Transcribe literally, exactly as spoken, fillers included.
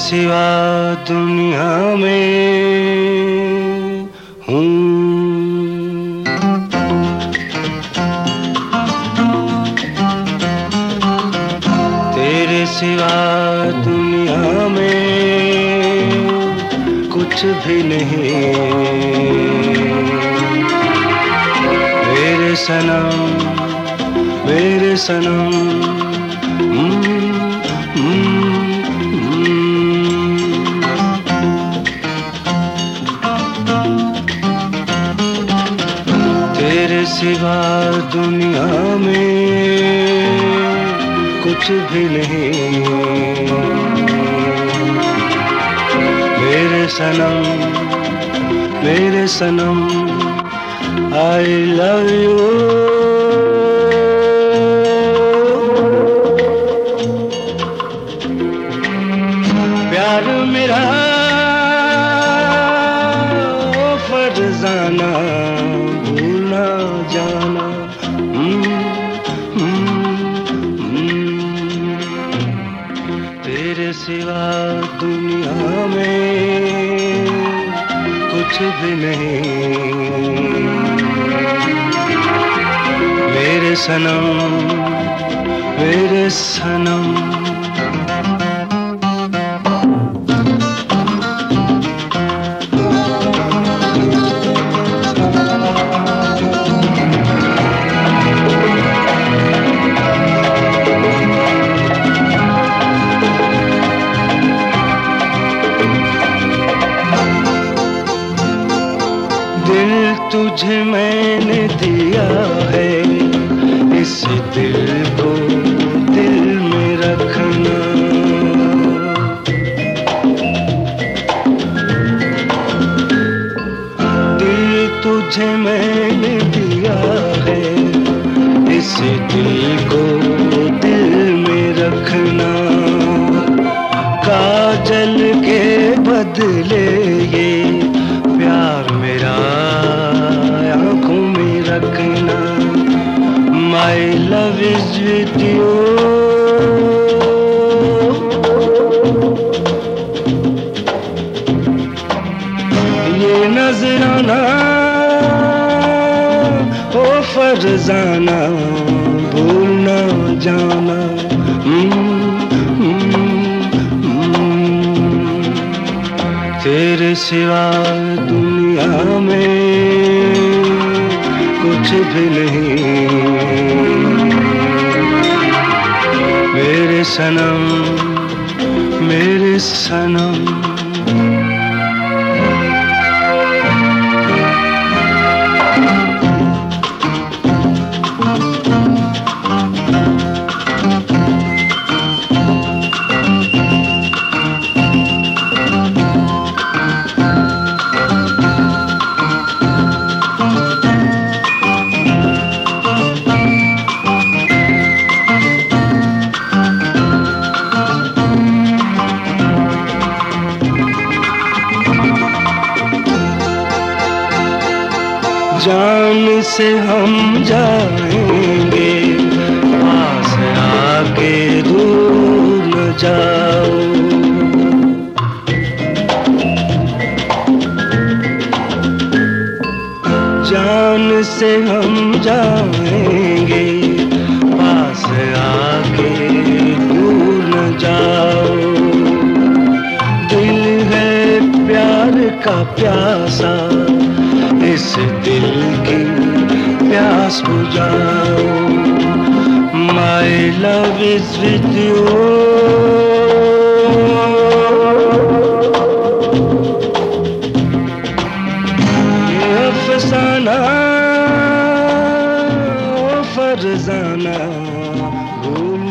सिवा दुनिया में हूँ। तेरे सिवा दुनिया में कुछ भी नहीं। मेरे सनम मेरे सनम तेरे सिवा दुनिया में कुछ भी नहीं। मेरे सनम मेरे सनम I love you। प्यार मेरा फरजाना भूल ना जाना। तेरे सिवा दुनिया में कुछ भी नहीं। मेरे सनम मेरे सनम दिल तुझे मैंने दिया है, इस दिल को दिल में रखना। दिल तुझे मैंने दिया है, इस दिल को दिल में रखना। काजल के बदले ये प्यार मेरा आँखों में रखना। My love is with you। ये नजराना ओ फरजाना भूल ना जाना। तेरे सिवा दुनिया में कुछ भी नहीं। मेरे सनम मेरे सनम जान से हम जाएंगे, पास आके दूर न जाओ। जान से हम जाएंगे, पास आके दूर न जाओ। दिल है प्यार का प्यासा, इस दिल की प्यास बुझाओ। My love is with you। ये अफसाना फरजाना भूल